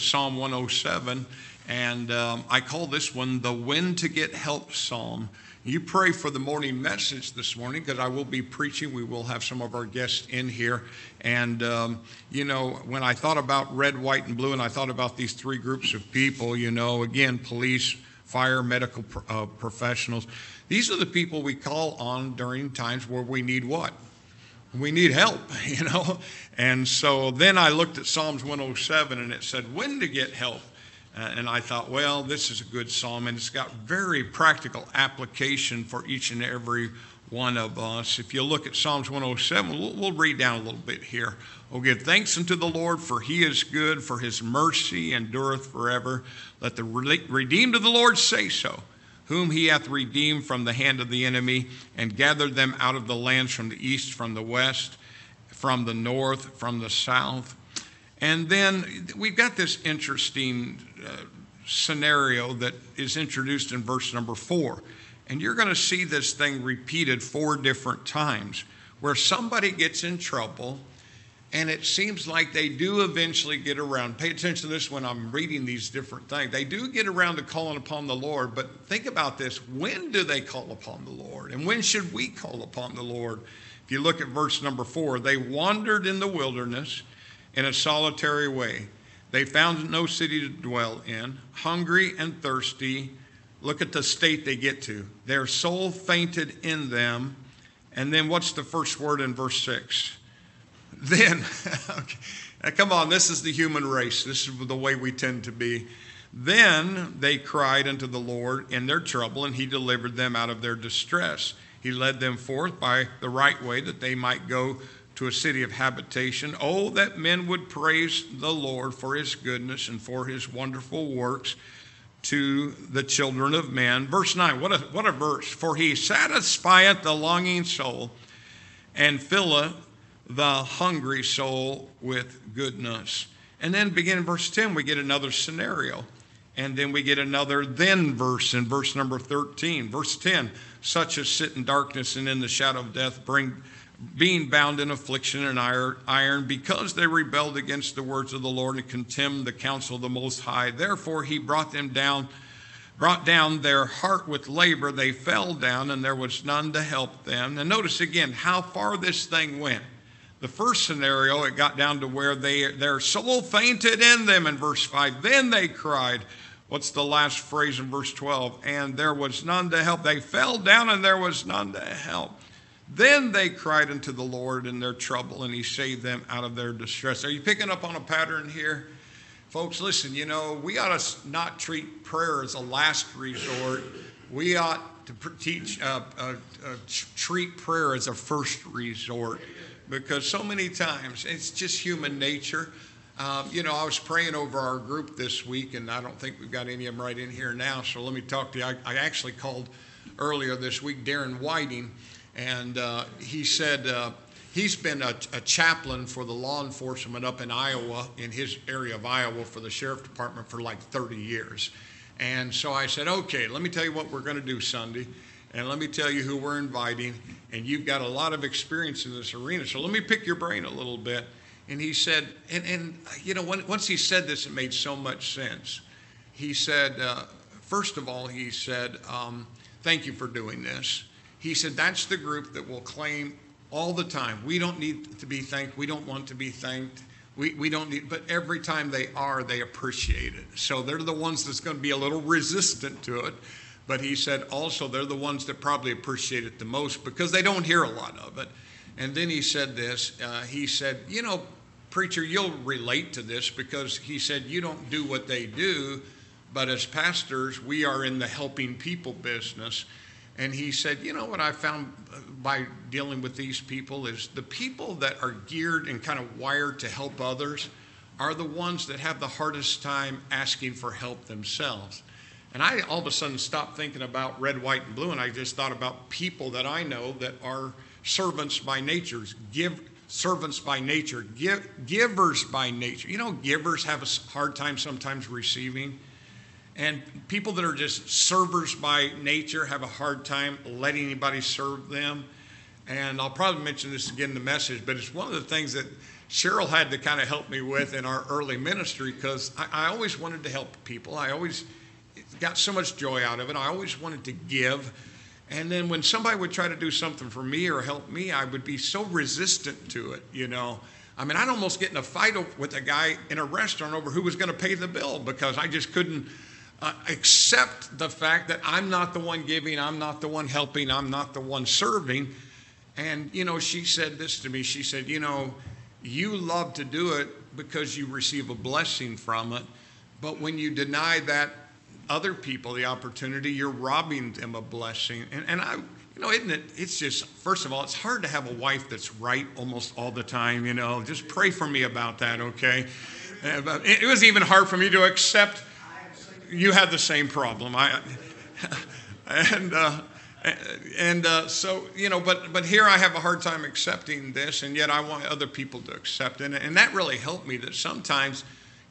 Psalm 107, and I call this one the When to Get Help Psalm. You pray for the morning message this morning because I will be preaching. We will have some of our guests in here. And, when I thought about red, white, and blue, and I thought about these three groups of people, again, police, fire, medical professionals, these are the people we call on during times where we need what? We need help, And so then I looked at Psalms 107 and it said, when to get help. And I thought, well, this is a good psalm and it's got very practical application for each and every one of us. If you look at Psalms 107, we'll read down a little bit here. Oh, give thanks unto the Lord, for he is good, for his mercy endureth forever. Let the redeemed of the Lord say so, whom he hath redeemed from the hand of the enemy, and gathered them out of the lands from the east, from the west, from the north, from the south. And then we've got this interesting scenario that is introduced in verse number 4. And you're going to see this thing repeated 4 different times, where somebody gets in trouble, and it seems like they do eventually get around. Pay attention to this when I'm reading these different things. They do get around to calling upon the Lord, but think about this. When do they call upon the Lord? And when should we call upon the Lord? If you look at verse number 4, they wandered in the wilderness in a solitary way. They found no city to dwell in, hungry and thirsty. Look at the state they get to. Their soul fainted in them. And then what's the first word in verse 6? Then, okay. Now, come on, this is the human race. This is the way we tend to be. Then they cried unto the Lord in their trouble, and he delivered them out of their distress. He led them forth by the right way, that they might go to a city of habitation. Oh, that men would praise the Lord for his goodness and for his wonderful works to the children of men. Verse 9, what a verse. For he satisfieth the longing soul, and filleth the hungry soul with goodness. And then begin in verse 10, we get another scenario. And then we get another then verse in verse number 13. Verse 10, such as sit in darkness and in the shadow of death, being bound in affliction and iron, because they rebelled against the words of the Lord and contemned the counsel of the Most High. Therefore he brought down their heart with labor. They fell down, and there was none to help them. And notice again how far this thing went. The first scenario, it got down to where their soul fainted in them in verse 5. Then they cried. What's the last phrase in verse 12? And there was none to help. They fell down and there was none to help. Then they cried unto the Lord in their trouble, and he saved them out of their distress. Are you picking up on a pattern here? Folks, listen, we ought to not treat prayer as a last resort. We ought to treat prayer as a first resort. Because so many times, it's just human nature. I was praying over our group this week, and I don't think we've got any of them right in here now, so let me talk to you. I actually called earlier this week Darren Whiting, and he said he's been a chaplain for the law enforcement up in Iowa, in his area of Iowa, for the sheriff department for like 30 years. And so I said, okay, let me tell you what we're going to do Sunday. And let me tell you who we're inviting. And you've got a lot of experience in this arena, so let me pick your brain a little bit. And he said, once he said this, it made so much sense. He said, first of all, he said, thank you for doing this. He said, that's the group that will claim all the time, we don't need to be thanked, we don't want to be thanked. We don't need, but every time they appreciate it. So they're the ones that's going to be a little resistant to it. But he said also they're the ones that probably appreciate it the most because they don't hear a lot of it. And then he said this, he said, preacher, you'll relate to this because he said, you don't do what they do, but as pastors, we are in the helping people business. And he said, what I found by dealing with these people is the people that are geared and kind of wired to help others are the ones that have the hardest time asking for help themselves. And I all of a sudden stopped thinking about red, white, and blue, and I just thought about people that I know that are servants by nature, servants by nature, givers by nature. Givers have a hard time sometimes receiving. And people that are just servers by nature have a hard time letting anybody serve them. And I'll probably mention this again in the message, but it's one of the things that Cheryl had to kind of help me with in our early ministry, because I always wanted to help people. I always got so much joy out of it. I always wanted to give. And then when somebody would try to do something for me or help me, I would be so resistant to it, you know. I mean, I'd almost get in a fight with a guy in a restaurant over who was going to pay the bill, because I just couldn't accept the fact that I'm not the one giving, I'm not the one helping, I'm not the one serving. And, you know, she said this to me. She said, you know, you love to do it because you receive a blessing from it. But when you deny that other people the opportunity, you're robbing them a blessing. And I, you know, isn't it? It's just, first of all, it's hard to have a wife that's right almost all the time, you know. Just pray for me about that, okay? But it was even hard for me to accept you had the same problem. So, you know, but here I have a hard time accepting this, and yet I want other people to accept it. And that really helped me, that sometimes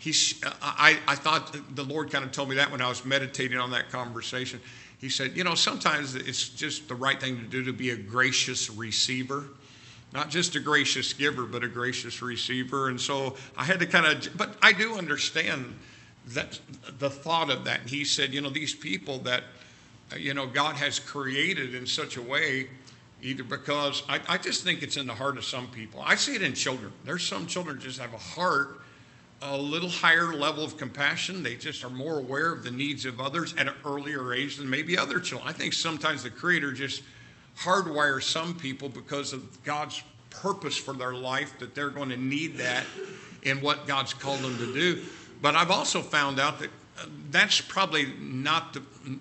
I thought the Lord kind of told me that when I was meditating on that conversation. He said, you know, sometimes it's just the right thing to do to be a gracious receiver. Not just a gracious giver, but a gracious receiver. And so I had to kind of, but I do understand that the thought of that. And he said, you know, these people that, you know, God has created in such a way, either because I just think it's in the heart of some people. I see it in children. There's some children just have a heart, a little higher level of compassion. They just are more aware of the needs of others at an earlier age than maybe other children. I think sometimes the Creator just hardwires some people because of God's purpose for their life, that they're going to need that in what God's called them to do. But I've also found out that that's probably not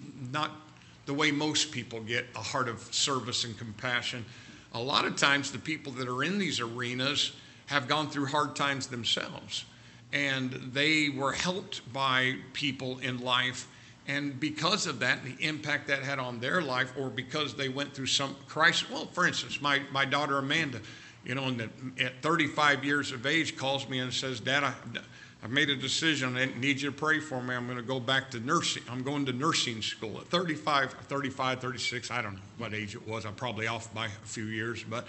the way most people get a heart of service and compassion. A lot of times the people that are in these arenas have gone through hard times themselves, and they were helped by people in life. And because of that, the impact that had on their life, or because they went through some crisis. Well, for instance, my daughter Amanda, you know, at 35 years of age, calls me and says, Dad, I've made a decision. I need you to pray for me. I'm going to go back to nursing. I'm going to nursing school at 35, 36. I don't know what age it was. I'm probably off by a few years, but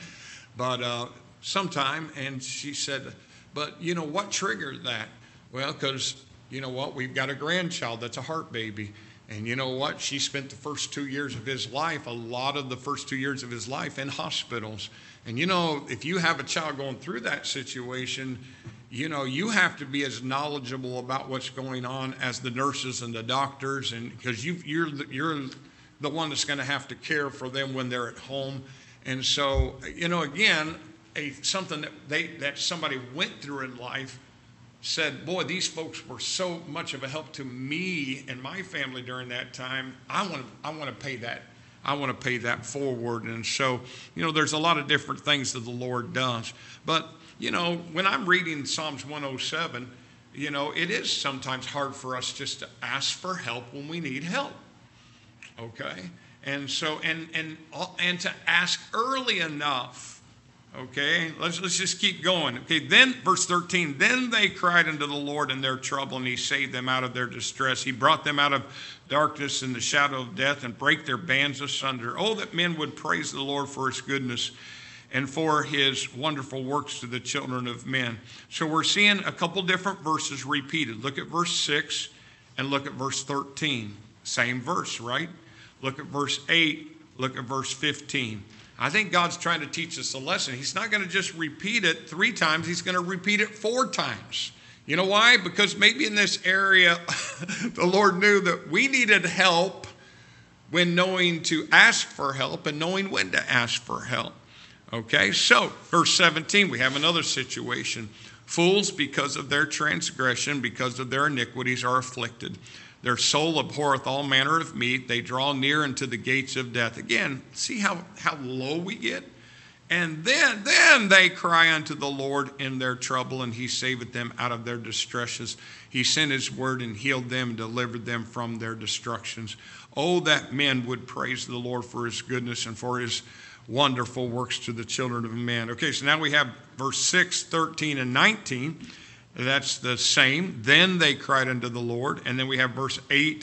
sometime. And she said, but you know what triggered that? Well, because you know what? We've got a grandchild that's a heart baby. And you know what? She spent the first 2 years of his life, a lot of the first 2 years of his life, in hospitals. And you know, if you have a child going through that situation, you know, you have to be as knowledgeable about what's going on as the nurses and the doctors, and because you're the one that's going to have to care for them when they're at home. And so, you know, again, something that somebody went through in life said, boy, these folks were so much of a help to me and my family during that time. I want to pay that. I want to pay that forward. And so, you know, there's a lot of different things that the Lord does. But, you know, when I'm reading Psalms 107, you know, it is sometimes hard for us just to ask for help when we need help. Okay? And so, and to ask early enough. Okay, let's just keep going. Okay, then verse 13, then they cried unto the Lord in their trouble, and he saved them out of their distress. He brought them out of darkness and the shadow of death, and brake their bands asunder. Oh, that men would praise the Lord for his goodness and for his wonderful works to the children of men. So we're seeing a couple different verses repeated. Look at verse 6 and look at verse 13. Same verse, right? Look at verse 8, look at verse 15. I think God's trying to teach us a lesson. He's not going to just repeat it 3 times. He's going to repeat it 4 times. You know why? Because maybe in this area, the Lord knew that we needed help when knowing to ask for help and knowing when to ask for help. Okay, so verse 17, we have another situation. Fools, because of their transgression, because of their iniquities, are afflicted. Their soul abhorreth all manner of meat. They draw near unto the gates of death. Again, see how low we get? And then they cry unto the Lord in their trouble, and he saveth them out of their distresses. He sent his word and healed them and delivered them from their destructions. Oh, that men would praise the Lord for his goodness and for his wonderful works to the children of men. Okay, so now we have verse 6, 13, and 19. That's the same. Then they cried unto the Lord. And then we have verse 8,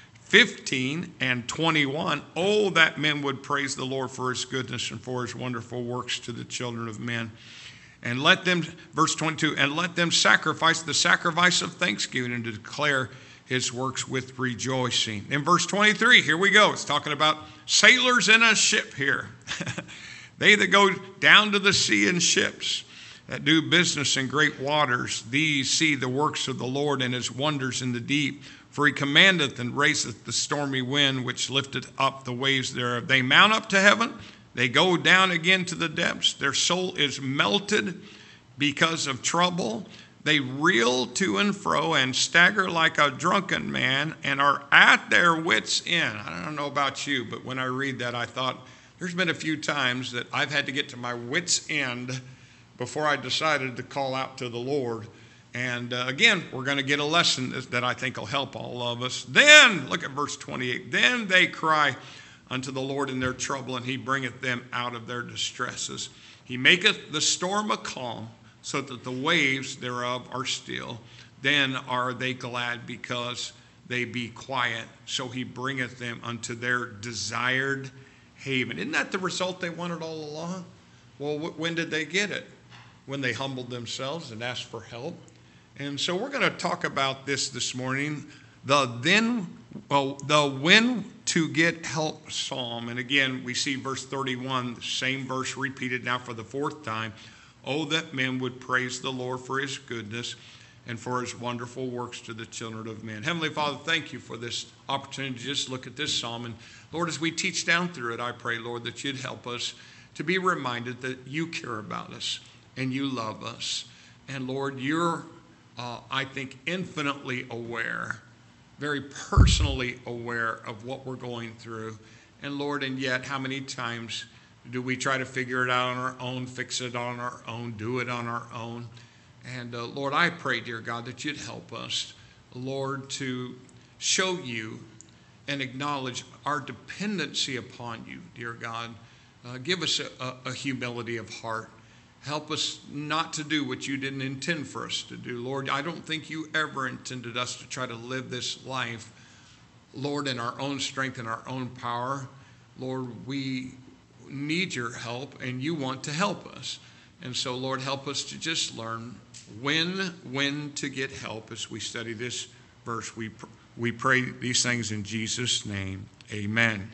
15, and 21. Oh, that men would praise the Lord for his goodness and for his wonderful works to the children of men. And let them, verse 22, and let them sacrifice the sacrifice of thanksgiving and to declare his works with rejoicing. In verse 23, here we go. It's talking about sailors in a ship here. They that go down to the sea in ships, that do business in great waters, these see the works of the Lord and his wonders in the deep. For he commandeth and raiseth the stormy wind, which lifteth up the waves thereof. They mount up to heaven, they go down again to the depths. Their soul is melted because of trouble. They reel to and fro and stagger like a drunken man and are at their wits' end. I don't know about you, but when I read that, I thought, there's been a few times that I've had to get to my wits' end before I decided to call out to the Lord. And again, we're going to get a lesson that I think will help all of us. Then, look at verse 28. Then they cry unto the Lord in their trouble, and he bringeth them out of their distresses. He maketh the storm a calm, so that the waves thereof are still. Then are they glad because they be quiet. So he bringeth them unto their desired haven. Isn't that the result they wanted all along? Well, when did they get it? When they humbled themselves and asked for help. And so we're going to talk about this morning, the when to get help psalm. And again, we see verse 31, the same verse repeated now for the fourth time. Oh, that men would praise the Lord for his goodness and for his wonderful works to the children of men. Heavenly Father, thank you for this opportunity to just look at this psalm. And Lord, as we teach down through it, I pray, Lord, that you'd help us to be reminded that you care about us and you love us. And Lord, you're, I think, infinitely aware, very personally aware of what we're going through. And Lord, and yet how many times do we try to figure it out on our own, fix it on our own, do it on our own? And Lord, I pray, dear God, that you'd help us, Lord, to show you and acknowledge our dependency upon you, dear God. Give us a humility of heart. Help us not to do what you didn't intend for us to do. Lord, I don't think you ever intended us to try to live this life, Lord, in our own strength and our own power. Lord, we need your help, and you want to help us. And so, Lord, help us to just learn when to get help as we study this verse. We pray these things in Jesus' name. Amen.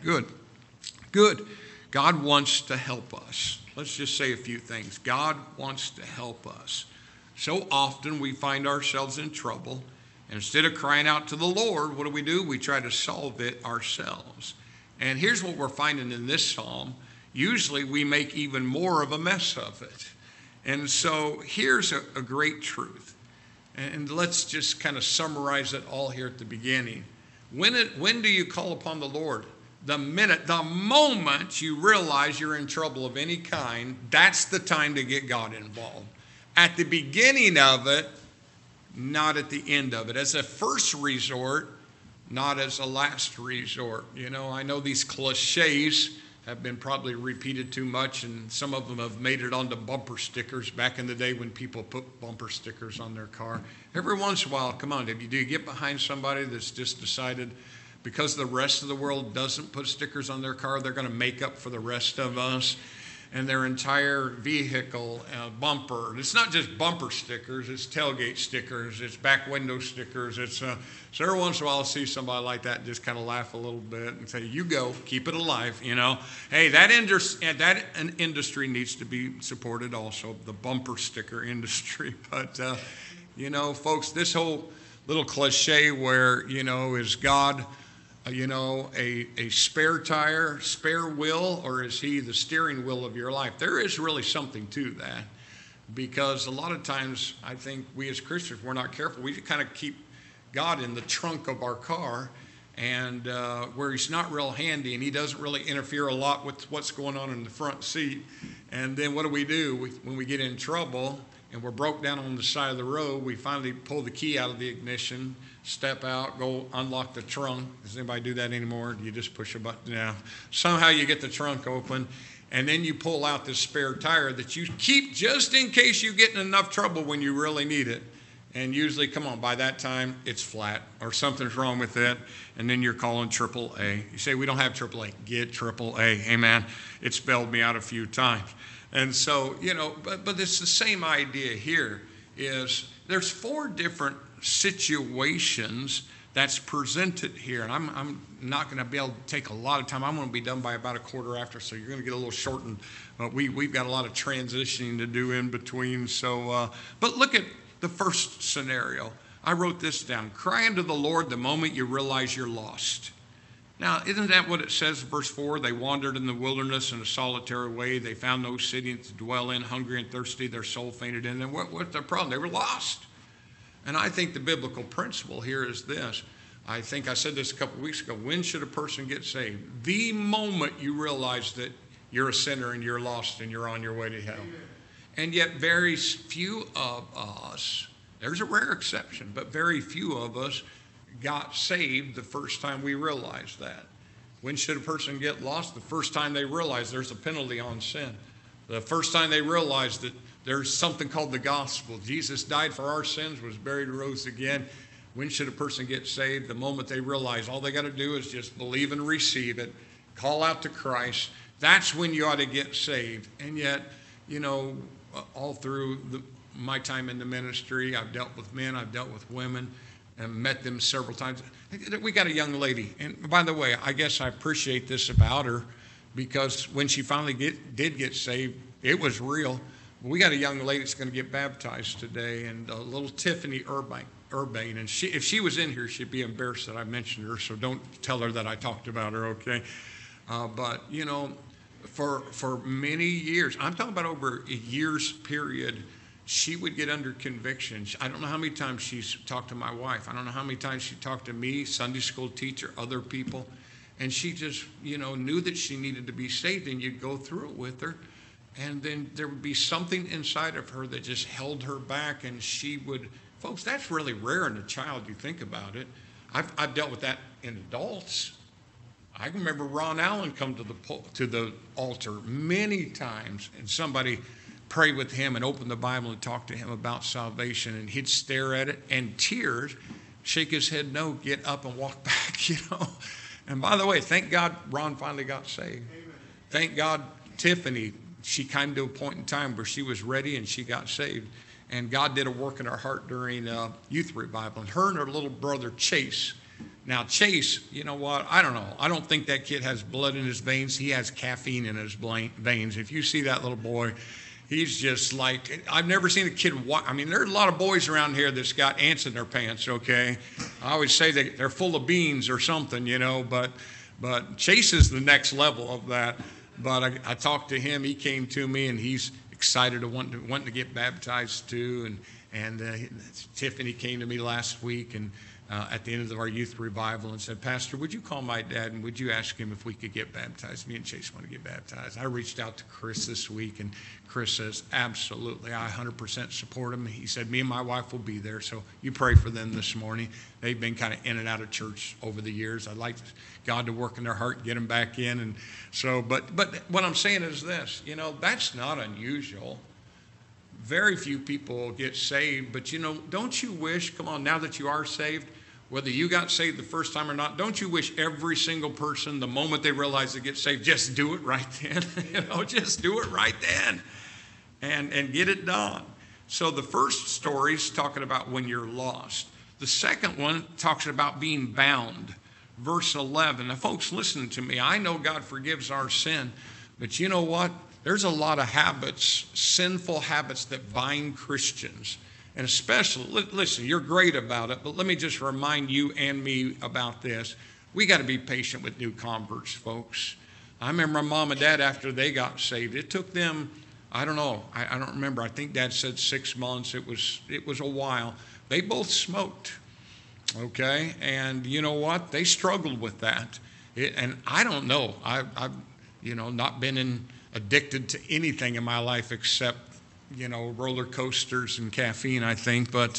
Good. God wants to help us. Let's just say a few things. God wants to help us. So often we find ourselves in trouble, and instead of crying out to the Lord, what do? We try to solve it ourselves. And here's what we're finding in this psalm. Usually we make even more of a mess of it. And so here's a great truth. And let's just kind of summarize it all here at the beginning. When do you call upon the Lord? The moment you realize you're in trouble of any kind, that's the time to get God involved. At the beginning of it, not at the end of it. As a first resort, not as a last resort. You know, I know these cliches have been probably repeated too much, and some of them have made it onto bumper stickers back in the day when people put bumper stickers on their car. Every once in a while, come on, do you get behind somebody that's just decided because the rest of the world doesn't put stickers on their car, they're going to make up for the rest of us, and their entire vehicle bumper. It's not just bumper stickers, it's tailgate stickers, it's back window stickers. So every once in a while I'll see somebody like that and just kind of laugh a little bit and say, you go, keep it alive, you know. Hey, that industry needs to be supported also, the bumper sticker industry. But, you know, folks, this whole little cliche where, you know, is God a spare tire, spare wheel, or is he the steering wheel of your life? There is really something to that, because a lot of times I think we as Christians, we're not careful. We kind of keep God in the trunk of our car, and where he's not real handy, and he doesn't really interfere a lot with what's going on in the front seat. And then what do? When we get in trouble and we're broke down on the side of the road, we finally pull the key out of the ignition, step out, go unlock the trunk. Does anybody do that anymore? Do you just push a button? Yeah. Somehow you get the trunk open, and then you pull out this spare tire that you keep just in case you get in enough trouble when you really need it. And usually, come on, by that time, it's flat or something's wrong with it, and then you're calling AAA. You say, we don't have AAA. Get AAA. Amen. It's bailed me out a few times. And so, but it's the same idea here. There's 4 different situations that's presented here. And I'm not going to be able to take a lot of time. I'm going to be done by about 1/4 after, so you're going to get a little shortened. But we've got a lot of transitioning to do in between. So, but look at the first scenario. I wrote this down. Cry unto the Lord the moment you realize you're lost. Now, isn't that what it says in verse 4? They wandered in the wilderness in a solitary way. They found no city to dwell in, hungry and thirsty. Their soul fainted in them. What's their problem? They were lost. And I think the biblical principle here is this. I think I said this a couple of weeks ago. When should a person get saved? The moment you realize that you're a sinner and you're lost and you're on your way to hell. And yet very few of us, there's a rare exception, but very few of us got saved the first time we realized that. When should a person get lost? The first time they realize there's a penalty on sin. The first time they realize that there's something called the gospel. Jesus died for our sins, was buried, rose again. When should a person get saved? The moment they realize all they got to do is just believe and receive it, call out to Christ. That's when you ought to get saved. And yet, all through my time in the ministry, I've dealt with men, I've dealt with women, and met them several times. We got a young lady, and by the way, I guess I appreciate this about her, because when she finally did get saved, it was real. We got a young lady that's going to get baptized today, and little Tiffany Urbane, and if she was in here, she'd be embarrassed that I mentioned her, so don't tell her that I talked about her, okay? But, for many years, I'm talking about over a year's period, she would get under conviction. I don't know how many times she's talked to my wife. I don't know how many times she talked to me, Sunday school teacher, other people. And she just, knew that she needed to be saved, and you'd go through it with her. And then there would be something inside of her that just held her back, and she would, folks, that's really rare in a child, you think about it. I've dealt with that in adults. I remember Ron Allen come to the altar many times, and somebody pray with him and open the Bible and talk to him about salvation, and he'd stare at it and tears, shake his head no, get up and walk back, And by the way, thank God Ron finally got saved. Amen. Thank God Tiffany, she came to a point in time where she was ready and she got saved. And God did a work in her heart during youth revival. And her and her little brother Chase. Now Chase, you know what? I don't know. I don't think that kid has blood in his veins. He has caffeine in his veins. If you see that little boy, he's just like, I've never seen a kid, there's a lot of boys around here that's got ants in their pants, okay? I always say that they're full of beans or something, but Chase is the next level of that. But I talked to him, he came to me, and he's excited to wanting to get baptized too. And Tiffany came to me last week and at the end of our youth revival and said, Pastor, would you call my dad and would you ask him if we could get baptized? Me and Chase want to get baptized. I reached out to Chris this week, and Chris says, absolutely, I 100% support him. He said, me and my wife will be there, so you pray for them this morning. They've been kind of in and out of church over the years. I'd like God to work in their heart and get them back in. And so, but what I'm saying is this, that's not unusual. Very few people get saved, but don't you wish, come on, now that you are saved, whether you got saved the first time or not, don't you wish every single person, the moment they realize they get saved, just do it right then? Just do it right then and get it done. So the first story is talking about when you're lost. The second one talks about being bound. Verse 11. Now, folks, listen to me. I know God forgives our sin, but you know what? There's a lot of habits, sinful habits that bind Christians. And especially, listen, you're great about it, but let me just remind you and me about this. We got to be patient with new converts, folks. I remember my mom and dad, after they got saved, it took them, I don't know, I don't remember. I think Dad said 6 months. It was a while. They both smoked, okay? And you know what? They struggled with that. And I don't know. I've not been addicted to anything in my life except roller coasters and caffeine, I think. But,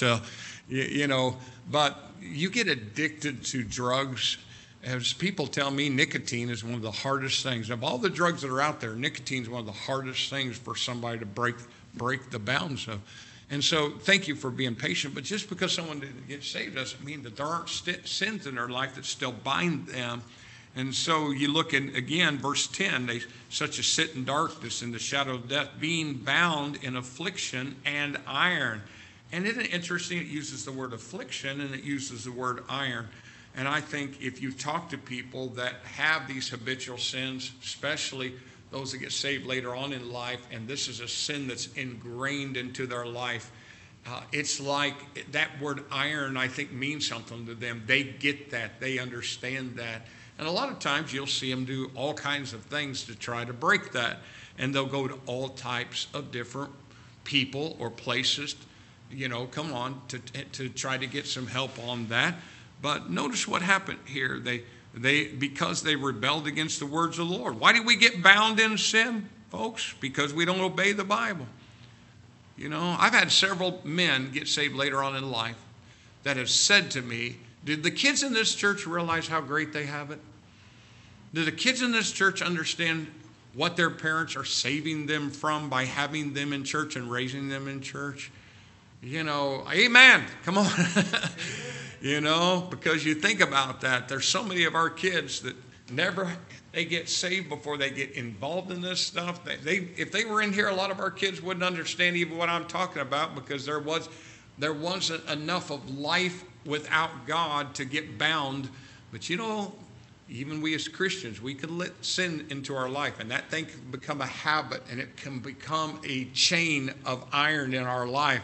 but you get addicted to drugs. As people tell me, nicotine is one of the hardest things. Of all the drugs that are out there, nicotine is one of the hardest things for somebody to break the bounds of. And so thank you for being patient. But just because someone didn't get saved doesn't mean that there aren't sins in their life that still bind them. And so you look at, again, verse 10, they such as sit in darkness in the shadow of death, being bound in affliction and iron. And isn't it interesting? It uses the word affliction and it uses the word iron. And I think if you talk to people that have these habitual sins, especially those that get saved later on in life, and this is a sin that's ingrained into their life, it's like that word iron, I think, means something to them. They get that. They understand that. And a lot of times you'll see them do all kinds of things to try to break that. And they'll go to all types of different people or places, to try to get some help on that. But notice what happened here. Because they rebelled against the words of the Lord. Why do we get bound in sin, folks? Because we don't obey the Bible. I've had several men get saved later on in life that have said to me, did the kids in this church realize how great they have it? Do the kids in this church understand what their parents are saving them from by having them in church and raising them in church? Amen. Come on. Because you think about that. There's so many of our kids that they get saved before they get involved in this stuff. If they were in here, a lot of our kids wouldn't understand even what I'm talking about, because there wasn't enough of life without God to get bound. But even we as Christians, we can let sin into our life, and that thing can become a habit, and it can become a chain of iron in our life.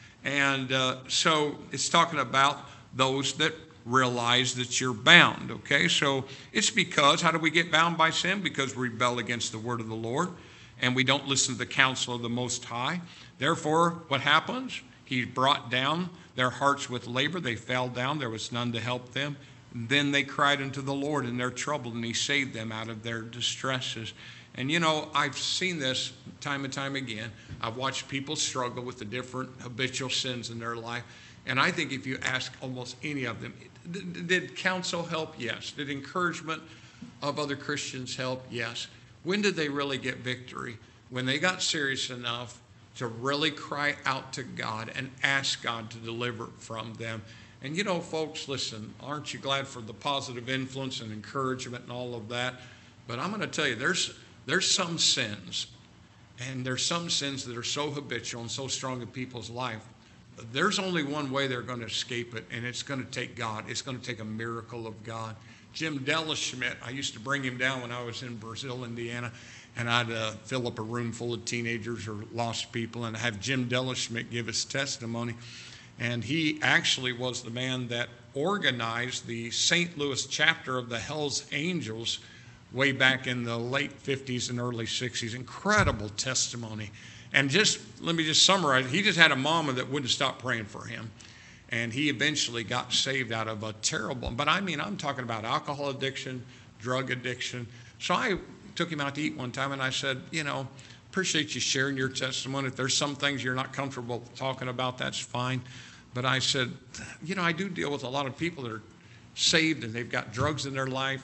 And so it's talking about those that realize that you're bound, okay? So it's because, how do we get bound by sin? Because we rebel against the word of the Lord, and we don't listen to the counsel of the Most High. Therefore, what happens? He brought down their hearts with labor. They fell down. There was none to help them. Then they cried unto the Lord in their trouble, and he saved them out of their distresses. And I've seen this time and time again. I've watched people struggle with the different habitual sins in their life. And I think if you ask almost any of them, did counsel help? Yes. Did encouragement of other Christians help? Yes. When did they really get victory? When they got serious enough to really cry out to God and ask God to deliver from them. And folks, listen, aren't you glad for the positive influence and encouragement and all of that? But I'm going to tell you, there's some sins, and there's some sins that are so habitual and so strong in people's life. There's only one way they're going to escape it, and it's going to take God. It's going to take a miracle of God. Jim Della-Schmidt, I used to bring him down when I was in Brazil, Indiana, and I'd fill up a room full of teenagers or lost people and have Jim Della-Schmidt give his testimony. And he actually was the man that organized the St. Louis chapter of the Hells Angels way back in the late 50s and early 60s. Incredible testimony. And let me just summarize. He just had a mama that wouldn't stop praying for him. And he eventually got saved out of a terrible, but I'm talking about alcohol addiction, drug addiction. So I took him out to eat one time, and I said, appreciate you sharing your testimony. If there's some things you're not comfortable talking about, that's fine. But I said, I do deal with a lot of people that are saved and they've got drugs in their life.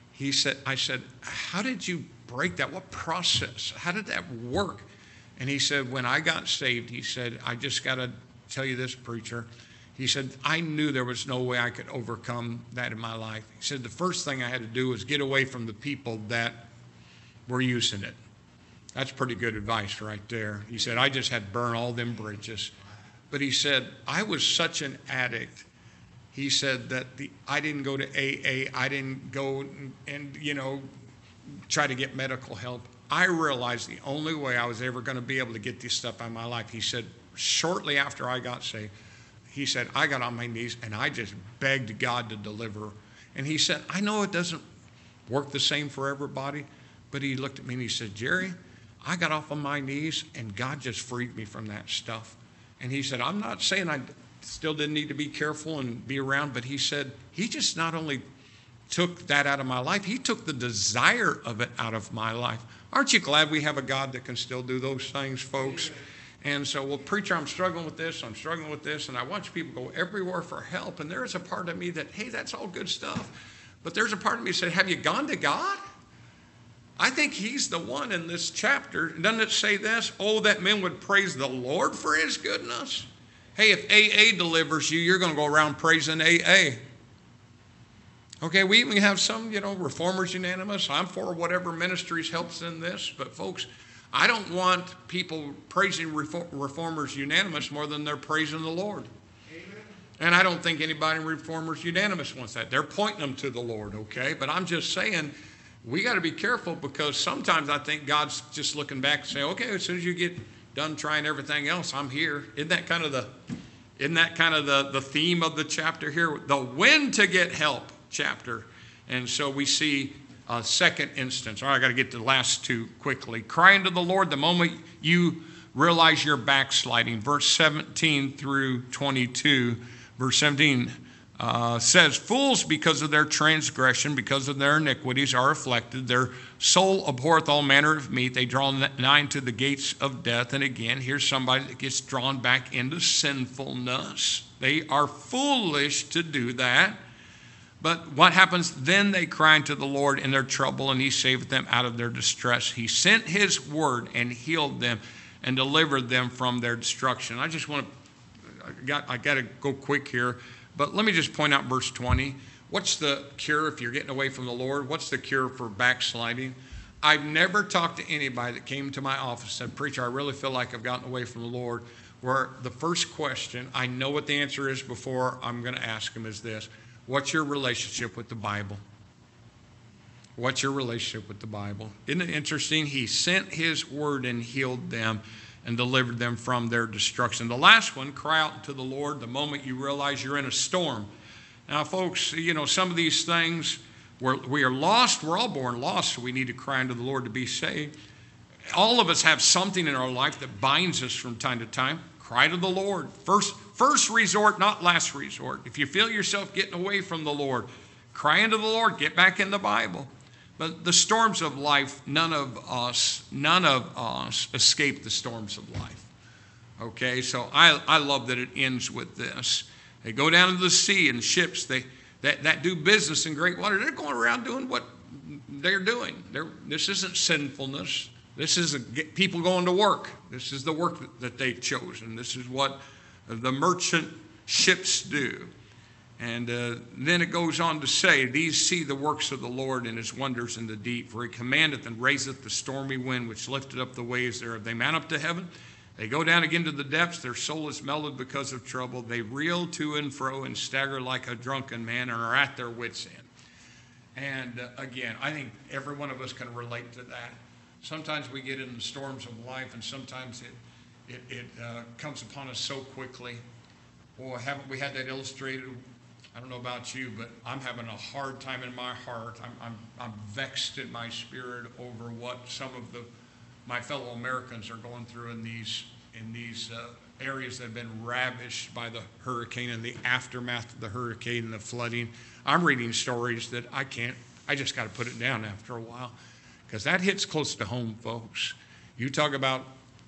I said, how did you break that? What process? How did that work? And he said, when I got saved, he said, I just got to tell you this, preacher. He said, I knew there was no way I could overcome that in my life. He said, the first thing I had to do was get away from the people that were using it. That's pretty good advice right there. He said, I just had to burn all them bridges. But he said, I was such an addict. He said that I didn't go to AA. I didn't go and try to get medical help. I realized the only way I was ever going to be able to get this stuff out of my life. He said, shortly after I got saved, he said, I got on my knees and I just begged God to deliver. And he said, I know it doesn't work the same for everybody, but he looked at me and he said, Jerry, I got off on my knees and God just freed me from that stuff. And he said, I'm not saying I still didn't need to be careful and be around, but he said, he just not only took that out of my life, he took the desire of it out of my life. Aren't you glad we have a God that can still do those things, folks? And so, well, preacher, I'm struggling with this, and I watch people go everywhere for help, and there is a part of me that, hey, that's all good stuff. But there's a part of me that said, have you gone to God? I think he's the one in this chapter. Doesn't it say this? Oh, that men would praise the Lord for his goodness. Hey, if AA delivers you, you're going to go around praising AA. Okay, we even have some, Reformers Unanimous. I'm for whatever ministries helps in this. But folks, I don't want people praising Reformers Unanimous more than they're praising the Lord. Amen. And I don't think anybody in Reformers Unanimous wants that. They're pointing them to the Lord, okay? But I'm just saying, we got to be careful, because sometimes I think God's just looking back and saying, okay, as soon as you get done trying everything else, I'm here. Isn't that kind of the theme of the chapter here? The when to get help chapter. And so we see a second instance. All right, I got to get to the last two quickly. Crying to the Lord the moment you realize you're backsliding. Verse 17 through 22. Verse 17 says, fools, because of their transgression, because of their iniquities, are afflicted. Their soul abhorreth all manner of meat. They draw nigh to the gates of death. And again, here's somebody that gets drawn back into sinfulness. They are foolish to do that. But what happens? Then they cry unto the Lord in their trouble, and he saveth them out of their distress. He sent his word and healed them and delivered them from their destruction. I just want to, I got to go quick here, but let me just point out verse 20. What's the cure if you're getting away from the Lord? What's the cure for backsliding? I've never talked to anybody that came to my office and said, preacher, I really feel like I've gotten away from the Lord, where the first question, I know what the answer is before I'm going to ask him, is this: what's your relationship with the Bible? What's your relationship with the Bible? Isn't it interesting? He sent his word and healed them and delivered them from their destruction. The last one, cry out to the Lord the moment you realize you're in a storm. Now, folks, some of these things, we are lost. We're all born lost, so we need to cry unto the Lord to be saved. All of us have something in our life that binds us from time to time. Cry to the Lord. First resort, not last resort. If you feel yourself getting away from the Lord, cry unto the Lord. Get back in the Bible. But the storms of life, none of us escape the storms of life. Okay, so I love that it ends with this. They go down to the sea in ships that do business in great water. They're going around doing what they're doing. This isn't sinfulness. This is people going to work. This is the work that they've chosen. This is what the merchant ships do. And then it goes on to say, these see the works of the Lord and his wonders in the deep. For he commandeth and raiseth the stormy wind, which lifted up the waves thereof. They mount up to heaven. They go down again to the depths. Their soul is melted because of trouble. They reel to and fro and stagger like a drunken man and are at their wits' end. And again, I think every one of us can relate to that. Sometimes we get in the storms of life, and sometimes it comes upon us so quickly. Boy, haven't we had that illustrated? I don't know about you, but I'm having a hard time in my heart. I'm vexed in my spirit over what some of my fellow Americans are going through in these areas that have been ravished by the hurricane and the aftermath of the hurricane and the flooding. I'm reading stories that I just got to put it down after a while, because that hits close to home, folks. You talk about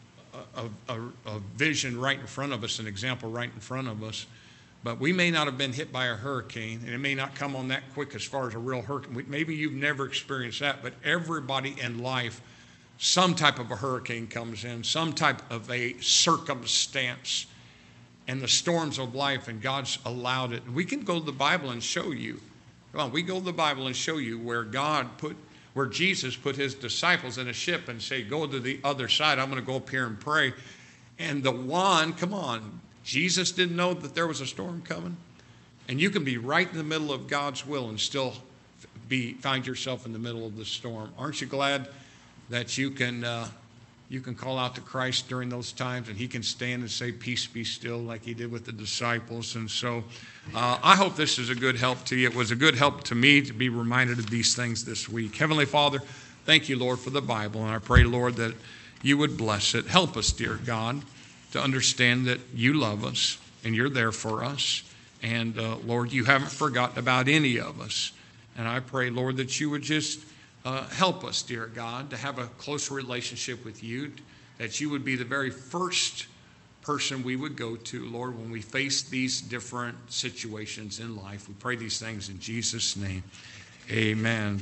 a vision right in front of us, an example right in front of us. But we may not have been hit by a hurricane, and it may not come on that quick as far as a real hurricane. Maybe you've never experienced that, but everybody in life, some type of a hurricane comes in, some type of a circumstance, and the storms of life, and God's allowed it. And we can go to the Bible and show you. Come on, we go to the Bible and show you where Jesus put his disciples in a ship and say, go to the other side. I'm going to go up here and pray. And come on, Jesus didn't know that there was a storm coming. And you can be right in the middle of God's will and still find yourself in the middle of the storm. Aren't you glad that you can call out to Christ during those times, and he can stand and say, peace be still, like he did with the disciples? And so I hope this is a good help to you. It was a good help to me to be reminded of these things this week. Heavenly Father, thank you, Lord, for the Bible. And I pray, Lord, that you would bless it. Help us, dear God, to understand that you love us and you're there for us. And Lord, you haven't forgotten about any of us. And I pray, Lord, that you would just help us, dear God, to have a close relationship with you, that you would be the very first person we would go to, Lord, when we face these different situations in life. We pray these things in Jesus' name. Amen.